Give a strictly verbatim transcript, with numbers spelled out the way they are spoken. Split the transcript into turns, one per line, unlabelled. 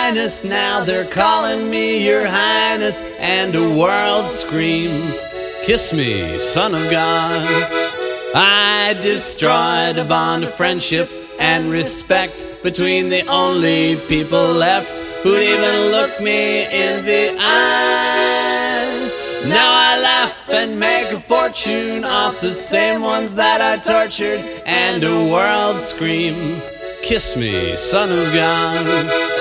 Highness. Now they're calling me Your Highness, and the world screams, kiss me, Son of God. I destroyed a bond of friendship and respect between the only people left who'd even look me in the eye. Now I laugh and make a fortune off the same ones that I tortured, and the world screams, kiss me, Son of God.